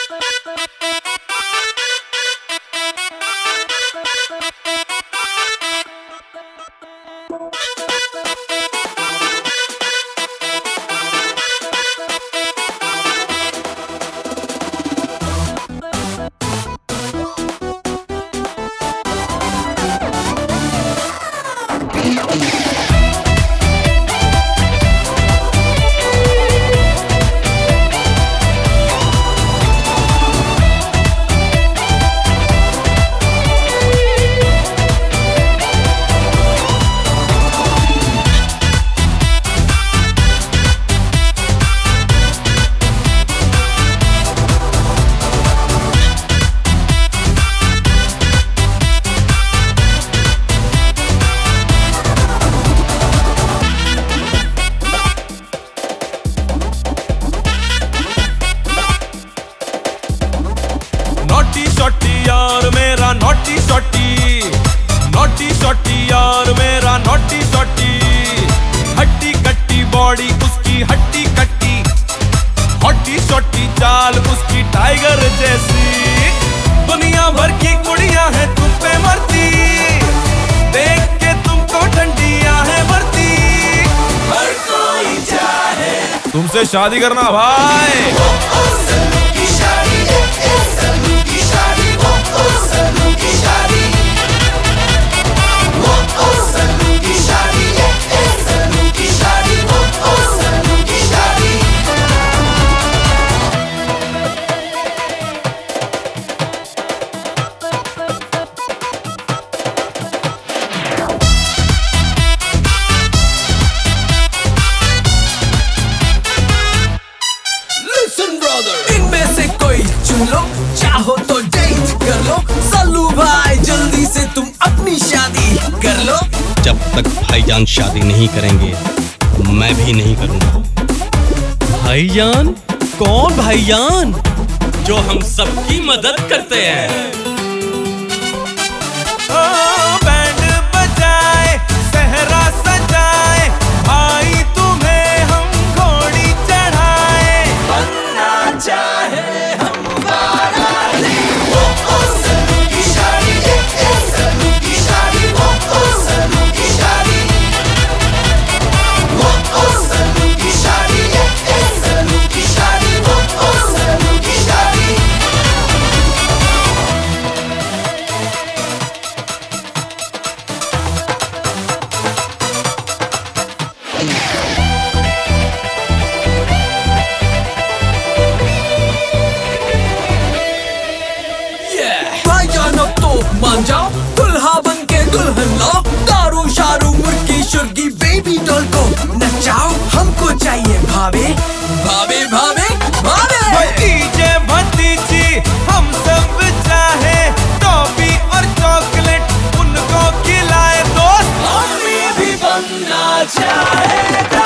Naughty शॉटी यार मेरा naughty शॉटी, हट्टी कट्टी बॉडी उसकी हट्टी कट्टी, हॉटी शॉटी चाल उसकी टाइगर जैसी। दुनिया भर की कुड़ियां हैं तुम पे मरती, देख के तुमको ठंडियां है भरती। हर कोई चाहे तुमसे शादी करना भाई। इनमें से कोई चुन लो, चाहो तो डेट कर लो। सल्लू भाई जल्दी से तुम अपनी शादी कर लो। जब तक भाईजान शादी नहीं करेंगे मैं भी नहीं करूंगा। भाईजान? कौन भाईजान? जो हम सबकी मदद करते हैं। बैंड बजाए सहरा सजाए, भाई तुम्हें हम घोड़ी चढ़ाए। बनना चाहे हम मान जाओ, दुल्हा बन के दुल्हन लाओ। दारू शारू मुर्गी शुर्गी बेबी डॉल को नचाओ। हमको चाहिए भावे भावे भावे भावे। भतीजे भतीजी हम सब चाहे, टॉफी और चॉकलेट उनको खिलाए दोस्त। हमें भी बनना चाहे।